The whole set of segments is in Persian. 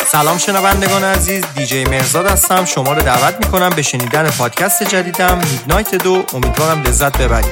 سلام شنوندگان عزیز، دیجی مرزاد هستم. شما رو دعوت میکنم به شنیدن پادکست جدیدم میدنایت 2. امیدوارم لذت ببرید.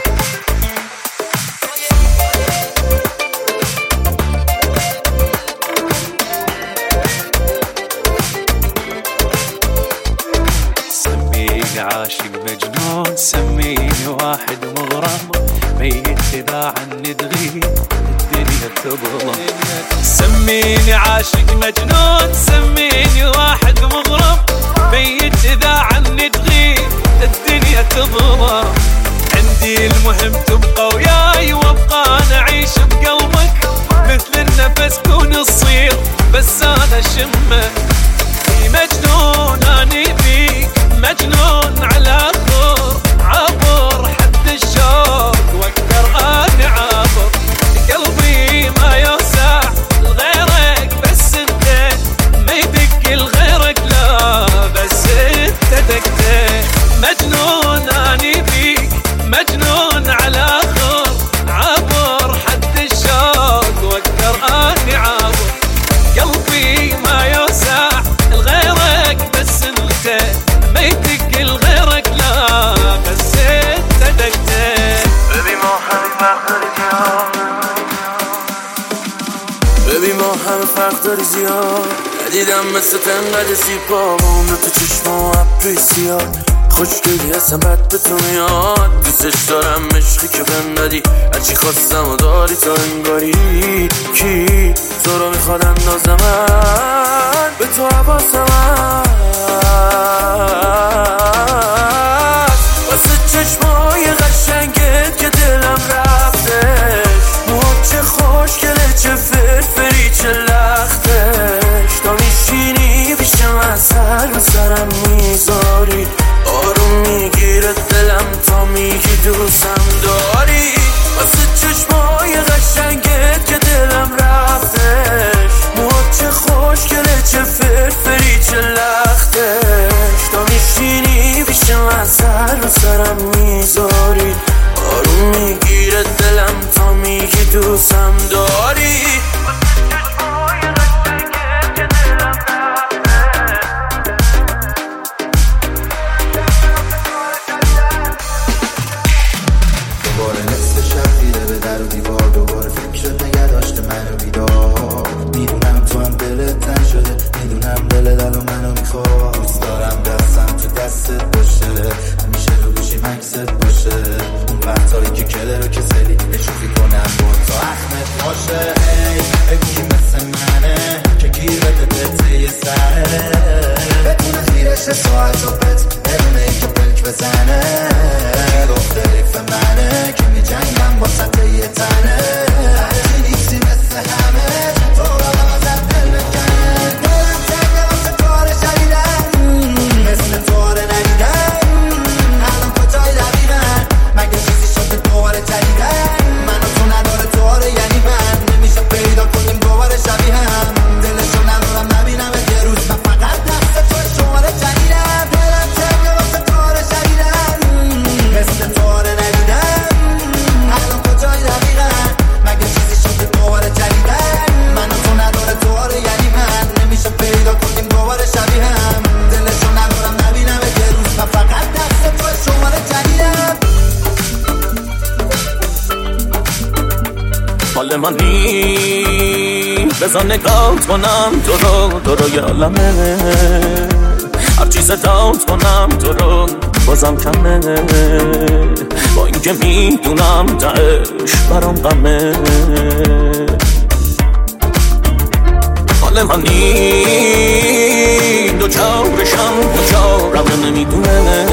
سميني عاشق مجنون، سميني واحد مغرم، ميت إذا عني تغيب الدنيا تظلم. سميني عاشق مجنون، سميني واحد مغرم، ميت إذا عني تغيب الدنيا تظلم. عندي المهم تبقى وياي وابقى نعيش بقلبك، مثل النفس كون الصير بس أنا شمك. مجنون أني بيك، مجنون على خور، عبر حد الشوق واقدر أني عبر. قلبي ما يوسع لغيرك بس انت، ما يدق لغيرك لا بس انت دقتك. مجنون أني بيك، مجنون على خور، عبر حد الشوق واقدر أني عبر. قلبي ما يوسع لغيرك بس انت، ما يدق لغيرك لا بس انت دقتك. ببین ما همه فرق داری زیاد، ندیدم مثل تنقد سیپا مونده تو چشما ابری زیاد. خوشگلی هستم بد به تو میاد، دوستش دارم عشقی که بهم دادی، هرچی خواستم و داری تا انگاری. کی تو رو میخواد اندازم من به تو حواسم هست، واسه چشمای قشنگت که دلم رفتش. موهات چه خوشگله، چه فرفری، چه لختش. تا میشینی پیش من سر به سرم میذاری، آروم میگیره دلم تا میگی دوستم داری. واسه چشمای قشنگت که دلم رفتش. موهات چه خوشگله، چه فرفری، چه لختش. تا میشینی پیش من سر به سرم میذاری، آروم میگیره دلم تا میگی دوستم داری. حال منی بزن نگات کنم تو رو یالمه، هر چیز داد کنم تو رو بازم کمه. با اینکه میدونم تهش برام غمه، حال منی دو چارشم کجارم نمیدونه،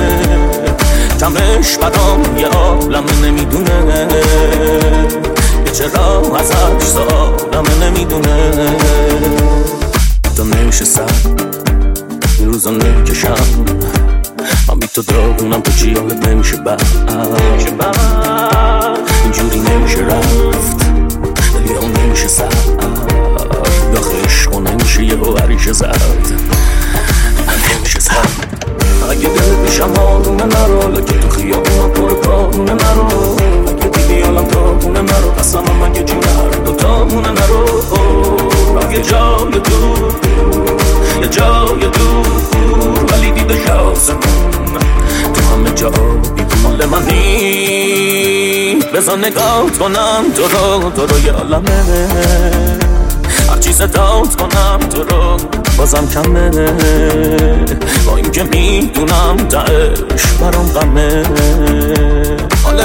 کمش برام یه عالم نمیدونه. چرا ازش سالم نمیدونه. تو نمیشستم این روزا نمیکشم، من بی تو داغونم تو چی حالت نمیشه بعد اینجوری نمیشه رفت، دلی ها نمیشه سر داخل عشق نمیشه یه هوریشه زد نمیشه زد. اگه دل پیشم حالونه نرو، لکه تو خیابون پر کارونه نرو. اگه دیدی حالم تاونه نرو، قسمم اگه جونه هر دوتامونه نرو. اگه جای تو بذار نگاه کنم تو رو یه عالمه، هرچی صدات کنم تو رو بازم کمه، با اینکه میدونم تهش برام غمه. حال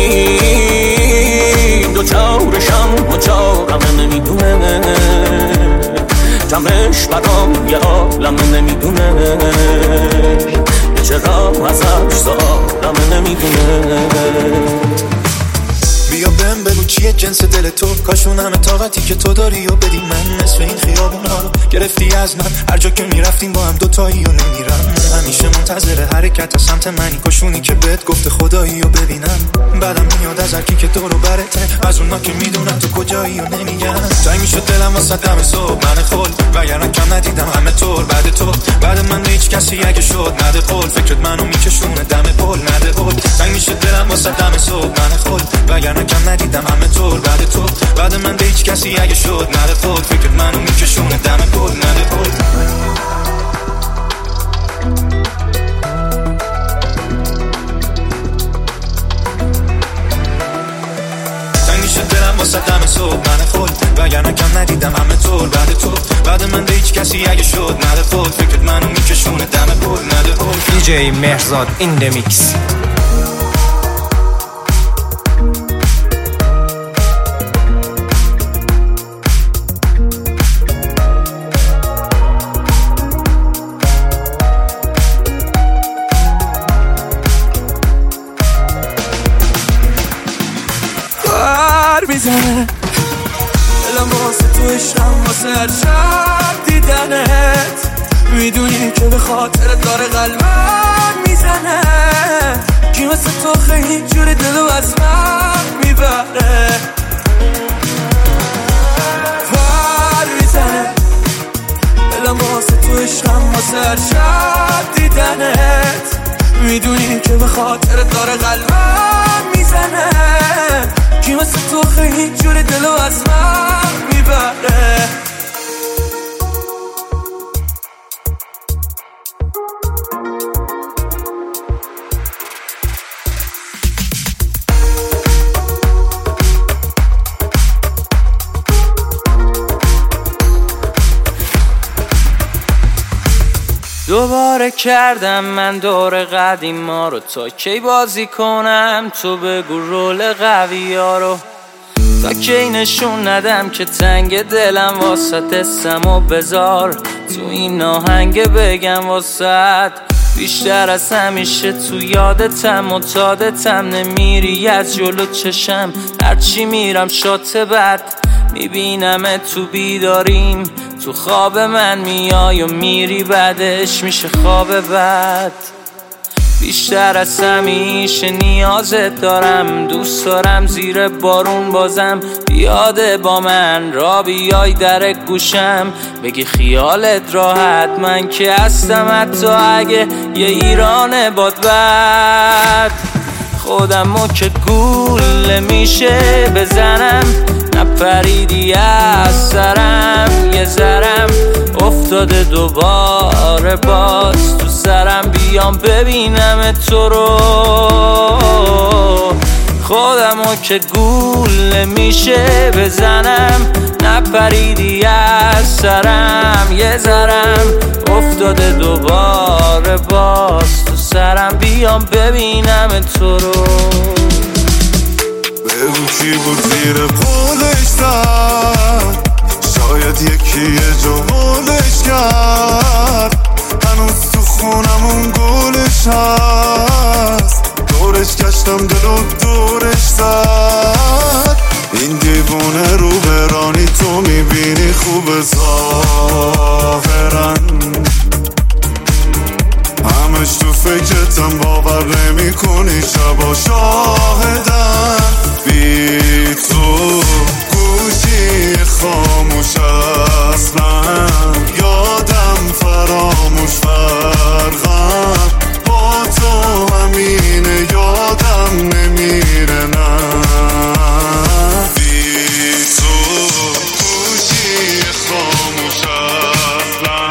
همین دو چارشم و چارمه نمیدونه، کمش برام یه عالمه نمیدونه، چرا ازش زارمه نمیدونه. بیا بهم بگو چیه جنس دل تو، کاشون همه طاقتی که تو داری و بدی من. نصف این خیابون ها رو گرفتی از من، هر جا که میرفتیم با هم دوتایی و نمیرم. همیشه منتظر حرکت سمت منی، کاشونی که بهت گفته خدایی و ببینم. بعدم میاد از هرکی که دورو برته، از اونا که میدونم تو کجایی و نمیگم. تایی میشد دلم واسه دم صبح من خل، وگرنه کم ندیدم همه طور بعد تو. بعد من به هیچ کسی اگه شد نده قول، فکرت منو میکشونه دم پل نده قول. تایی میشد دلم واسه دم صبح من خل، وگرنه کم ندیدم همه طور بعد تو. بعد من به هیچ کسی اگه شد نده قول، فکرت منو میکشونه دم پل نده قول. واسه دم صبح من خل، وگرنه کم ندیدم همه طور بعد تو. بعد من به هیچ کسی اگه شد نده قول، فکرت منو میکشونه دم پل نده قول. دیجی مهرزاد این دمیکس. میزنه دلم واسه تو عشقم، واسه هر شب دیدنت. میدونی که به خاطرت داره قلبم میزنه، کی واسه تو خیلی جوری دلو از من میبره. پر میزنه دلم واسه تو عشقم، واسه هر شب دیدنت. میدونی که به خاطرت داره قلبم میزنه، کی واسه تو خیلی جوری دلو از من میبره. دوباره کردم من دور قدیما رو، تا کی بازی کنم تو بگو رول قوی ها رو. تا کی نشون ندم که تنگ دلم واسط اسم و بذار تو این آهنگ بگم واسط. بیشتر از همیشه تو یادتم و تادتم، نمیری از جلو چشم هرچی میرم شات بد. میبینم تو بیداریم، تو خواب من میای و میری، بعدش میشه خواب بد. بیشتر از همیشه نیازت دارم، دوست دارم زیر بارون بازم بیاده با من را بیای در گوشم، بگی خیالت راحت من که هستم، حتی اگه یه ایران باد بد. خودمو که گول میشه بزنم، نپریدی از سرم، یه ذرم افتاده دوباره باز تو سرم، بیام ببینم تو رو. خودمو که گول میشه بزنم، نپریدی از سرم، یه ذرم افتاده دوباره باز تو سرم، بیام ببینم تو رو. بگو کی بود زیر قولش زد، شاید یکی جمالش کرد، هنوز تو خونمون گلش هست، دورش گشتم دلو دورش زد. این دیوونه رو برانی تو میبینی خوب ظاهرن، همش تو فکرتم باور نمی کنی، شبا شاهدن. بی تو گوشی خاموش اصلا، یادم فراموش فرقم، با تو همینه یادم نمیره نه. بی تو گوشی خاموش اصلا،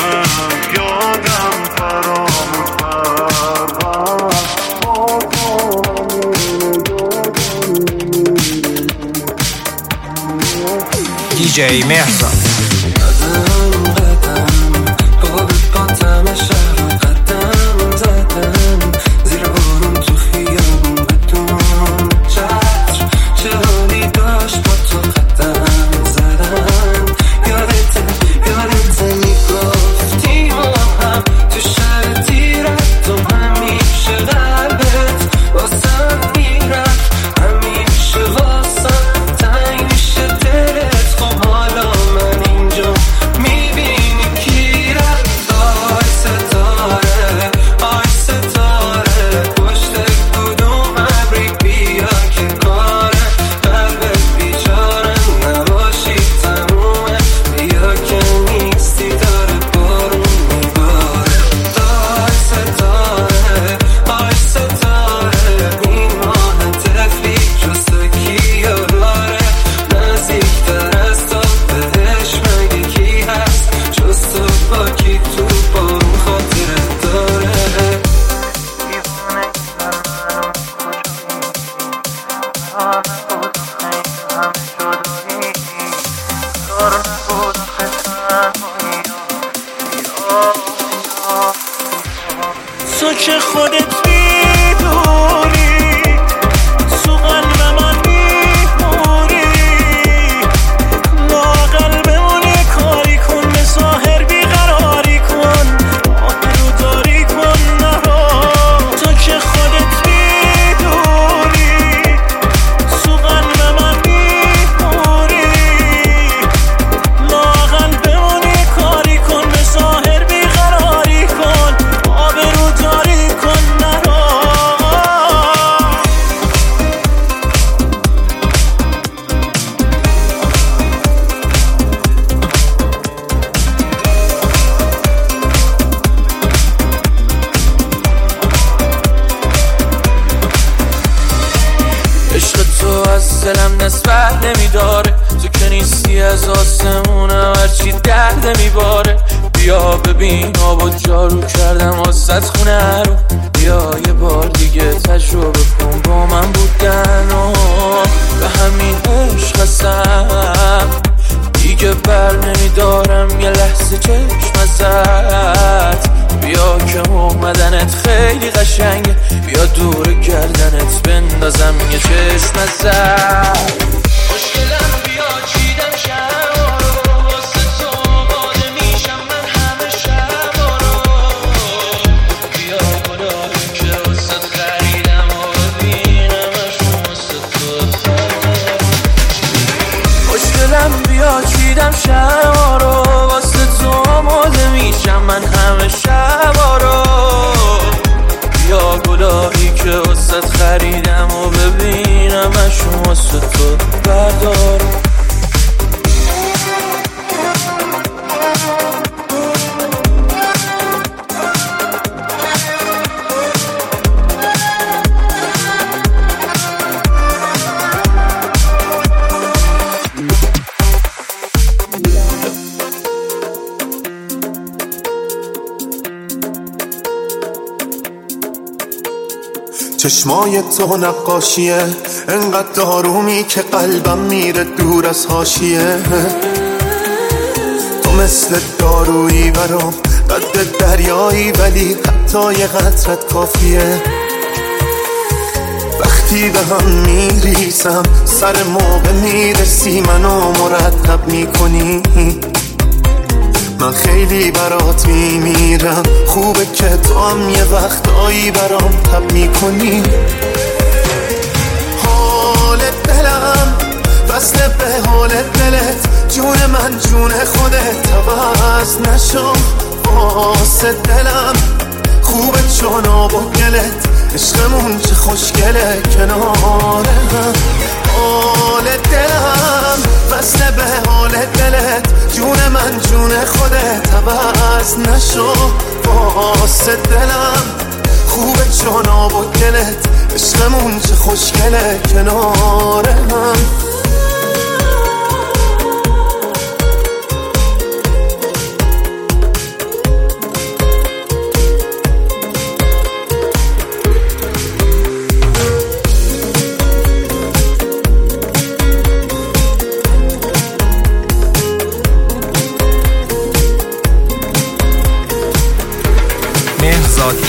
یادم فراموش فرقم، با تو همینه. دیجی مهرزاد. تو که خودت میدونی تو قلب من میمونی، لااقل بمونه کاری کن، به ظاهر بیقراری کن، آهرو داری کن نرو. تو که خودت میدونی تو قلب من میمونی، لااقل بمونه کاری کن، به ظاهر بیقراری کن، آبرو داری کن نرو. عشق تو از دلم نسبت نمیداره، تو که نیستی از آسمونم هرچی درد میباره. بیا ببین آب و جارو کردم واسه خونه رو، بیا یه بار دیگه تجربه کن با من بودن و به همین عشق هستم دیگه بر نمیدارم یه لحظه چشم ازت. بیا که اومدنت خیلی قشنگه، بیا دور گردنت بندازم یه چشم ازت. خوشگلم بیا چیدم شما رو، واسه تو باده میشم من همه شبا رو. بیا گلایی که واسه خریدم و ببینمش واسه تو. خوشگلم بیا چیدم شما رو، واسه تو آماده میشم من همه شبا رو. بیا گلایی که واسه خریدم و ببینمش واسه تو بردار. چشمای تو نقاشیه، انقدر آرومی که قلبم میره دور از حاشیه. تو مثل دارویی برام، قد دریایی ولی حتی یه قطرت کافیه. وقتی به هم میریسم سر موقع میرسی منو مرتب میکنی. من خیلی برات میمیرم، خوبه که تو هم یه وقتایی برام تب میکنی. حال دلم وصله به حال دلت، جون من جون خودت عوض نشو. واسه دلم خوبه چون آب و گلت، عشقمون چه خوشگله کنار هم. حال دلم وصله به حال دلت، جون من جون خودت عوض نشو. واسه دلم خوبه چون آب و گلت، عشقمون چه خوشگله کنار هم.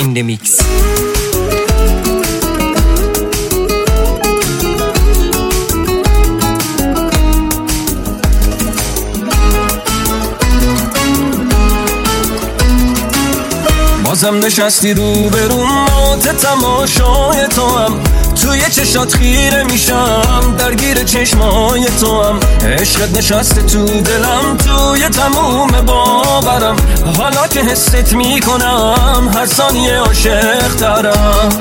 in the mix. بازم نشستی رو برون مات تماشای تو هم، توی چشات خیره میشم درگیر چشمای تو هم، عشقت نشسته تو دلم توی تموم باورم، حالا که حست میکنم هر ثانیه عاشق ترم.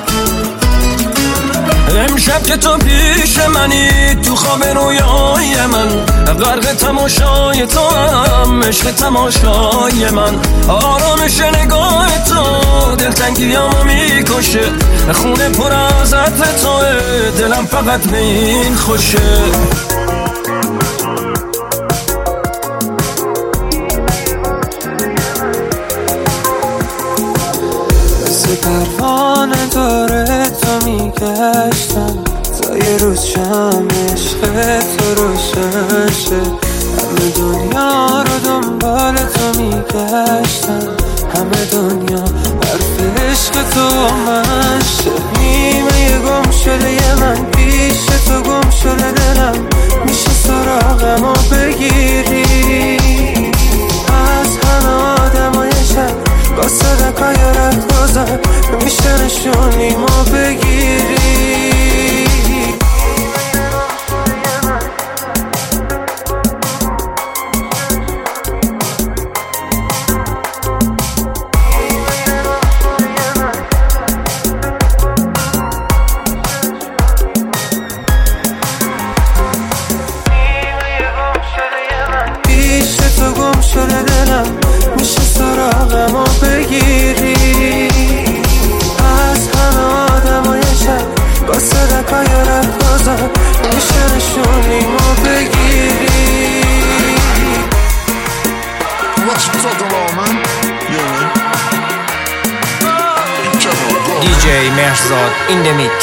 امشب که تو پیش منی تو خواب رویای من، غرق تماشای تو هم، عشق تماشای من، آرامش نگاه تو دلتنگیامو میکشه، خونه پر از عطر توه دلم فقط به این خوشه. پروانه داره تو میگشتم تا یه روز شم عشق تو روشن شه، همه دنیا رو دنبال تو میگشتم، همه دنیا حرف عشق تو من شه. نیمه گم شده یه من پیش تو گم شده دلم، میشه سراغمو بگیری از همه آدمای شب با صدقای رد گذار، میشه نشونیمو بگیری. پیش تو گم شده دلم، میشه سراغمو بگیری از همه آدمای شب با صدقای رد گذار، میشه نشونیمو بگیری. DJ مهرزاد in the mix.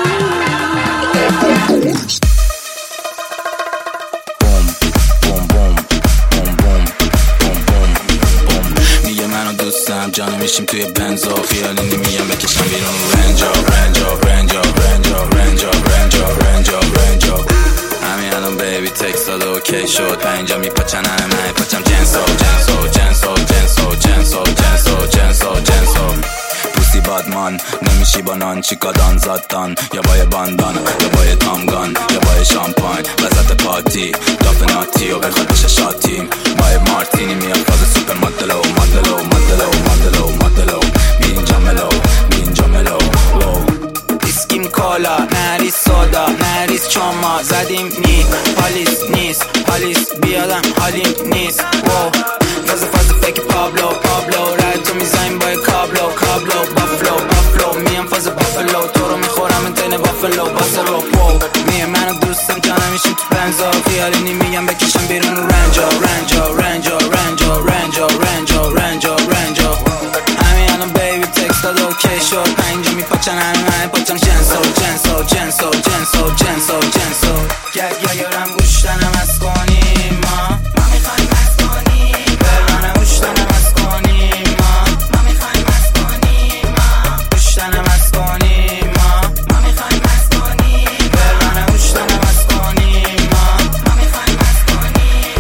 جانه میشیم توی بنزا، خیالی نمیم بکشم بیرون رنجا رنجا رنجا رنجا رنجا رنجا رنجا رنجا. همین الان بیبی تکست داده اوکی شد، پنجا میپاچن همه پاچم جنسو جنسو جنسو جنسو جنسو جنسو جنسو جنسو. پوسی بادمان نمیشی با نان چیکادان زادان، یا بای باندان یا بای تامگان یا بای شامپاین وسط پارتی داف ناتی و بخواد بشه شاتیم، بای مارتینی میاد فاز سوپر مدلو مدلو مدلو مدلو مدلو، اینجا ملو اینجا ملو. اسکیم کالا نریس سودا نریس چاما زدیم نی پالیس نیست پالیس بیادم حالیم نیست. فاز فکر پابلو پابلو رد تو میزنیم با کابلو کابلو بافلو بافلو، میام فاز بافلو تو رو میخورم انتن بافلو باسلو. میه منو دوستم جانم میشیم تو بنزا، خیالی نمیم بکشم بیرون رنجا رنجا رنجا رنجا رنجا رنجا رنجا رنجا. همین الان بیبی تکست داده اوکی شد، پنجا میپاچن همه پاچم جنسو جنسو جنسو جنسو جنسو جنسو. یا یارم گوشتنم از کنیم ما میخوایم از کنیم، برانه گوشتنم از کنیم ما میخوایم از کنیم، گوشتنم از کنیم ما میخوایم از کنیم، برانه گوشتنم از کنیم ما میخوایم از کنیم.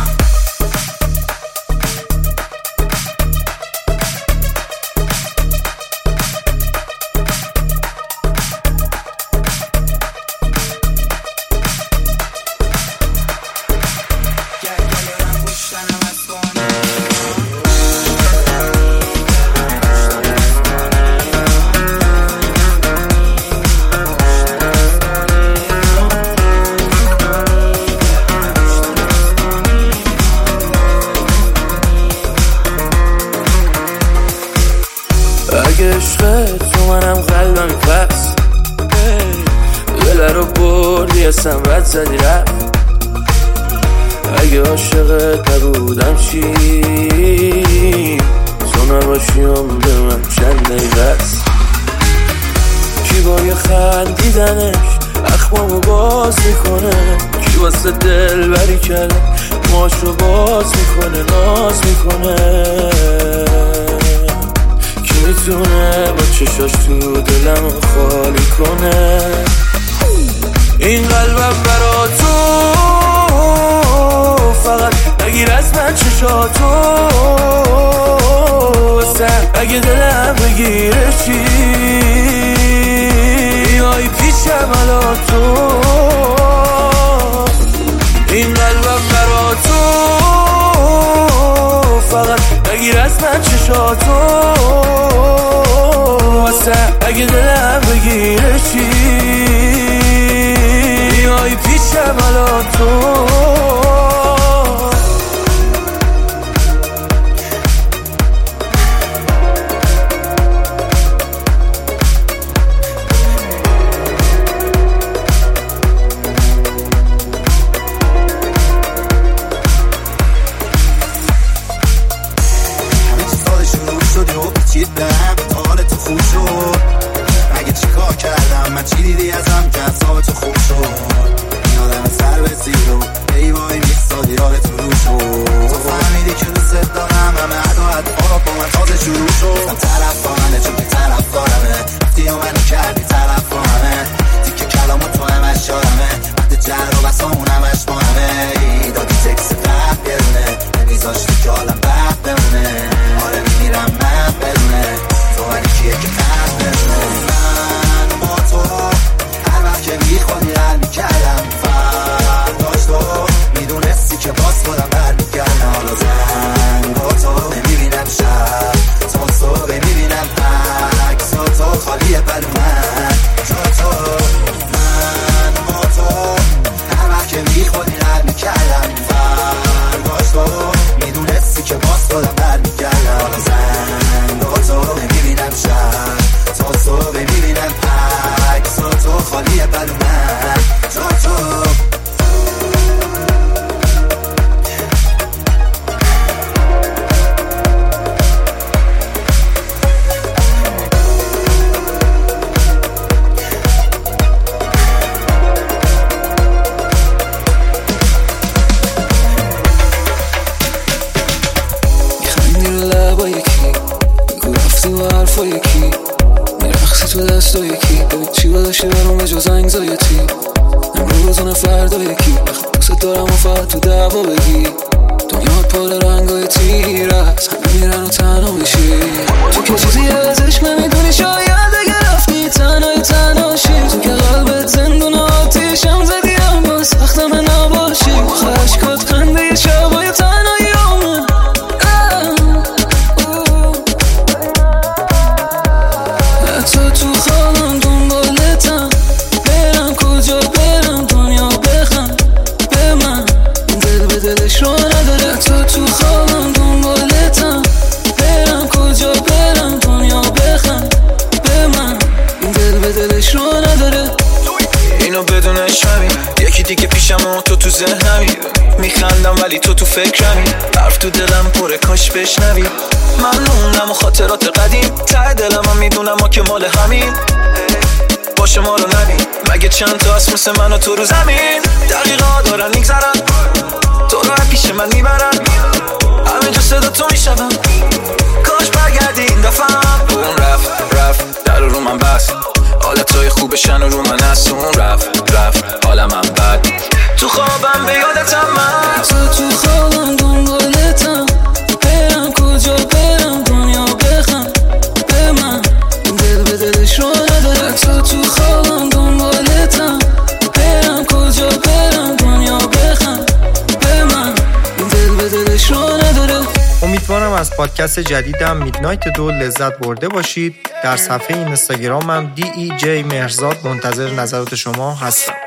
اگه عشقت تو منم قلبم پس، دل رو بردی اصلا رد زدی رفت. اگه عاشقت نبودم چی، تو نباشیم به من چند دقیقه است. کی با یه خندیدنش اخمامو باز میکنه، کی واسه دل بری کرده ماشو باز میکنه ناز میکنه، کی میتونه با چشاش تو دلم خالی کنه. این قلبم برا تو فقط نگیر از من چشاتو، اگه دلم بگیره چی بیای پیشم الان تو. این قلبم برا تو فقط نگیر از من چشاتو، اگه دلم بگیره چی بیای پیشم الان تو. چی دیدی ازم که اصابت خوب شد؟ این آدم سر به زیر و ای وای میستادی یارت رو شد. تو فهمیدی که دوست دارم همه عداعت ها با من تازه شروع شد. طرف با منه چون که طرف دارمه، رفتی و منو کردی طرف با همه دیگه کلام تو همش یادمه، بعد جر و بسامون همش با همه دادی تکس قد برونه نمیذاشتی که حالم بد بمونه. آره میمیرم من بدونه تو منی کیه که قد برونه. هر وقت که میخوادی حل میکردم فرداش تو میدونستی که باز خودم برمیگردم. حالا زنگ با تو نمیبینم شب تا صبح میبینم عکس و تو خالیه برو من جا تو. من با تو هر وقت که میخوادی حل میکردم فرداش تو میدونستی که باز خودم برمیگردم. حالا زنگ با تو نمیبینم شب تا صبح میبینم عکس و تو خالیه برو من جا تو. میخندی رو لبا یکی میگو رفتی و حرفا یکی میرخصی تو دستا یکی ببین چی بداشتی برام به جز انگزایتی. امروز اون فردا یکی وقت دوست دارم و فقط تو دعوا بگی. دنیا پر رنگای تیر است همه میرن و تنها میشی. تو که چیزی ازش نمیدونی شاید اگه رفتی تنهاشی. تو که قلبت زندون آتیشم زدی اما سختم نباشی. خشکات خنده شبای تنهایی آمن حتی تو خوابم دنبالتم برم کجا برم دنیا بخند به من دل به دلش رو نداره. حتی تو خوابم دنبالتم برم کجا برم دنیا بخند به من دل به دلش رو نداره. اینو بدونش همین یکی دیگه پیشم و تو ذهنمی میخندم ولی تو فکرمی. حرف تو دلم پره کاش بشنوی. ممنونم و خاطرات قدیم ته دلم هم میدونم ما که مال همین باشه ما رو نبین. مگه چند تا هست مثل من و تو رو زمین دقیقا دارن میگذرن تو رو پیش من میبرن همه جو صدا تو میشنم. کاش برگردی این دفعم اون رفت در رو من بست حالتای خوبشن و رو من هست. اون رفت حالم هم بد تو خوابم به یادتم من. تو خوابم دنبالتم برم کجا برم دنیا بخند به من دل به دلش رو نداره. تو خوابم دنبالتم برم کجا برم دنیا بخند به من دل به دلش رو نداره. امیدوارم از پادکست جدیدم میدنایت 2 لذت برده باشید. در صفحه اینستاگرامم DEJ مهرزاد منتظر نظرات شما هستم.